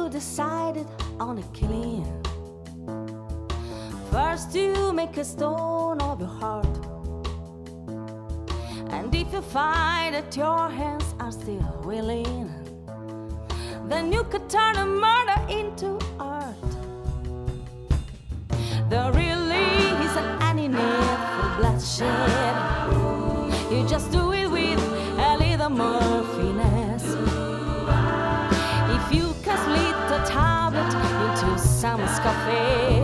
you decided on a killing, first you make a stone of your heart. And if you find that your hands are still willing, then you could turn a murder into art. There really isn't any need for bloodshed. You just do it with a little more finesse. If you can split the tablet into some coffee,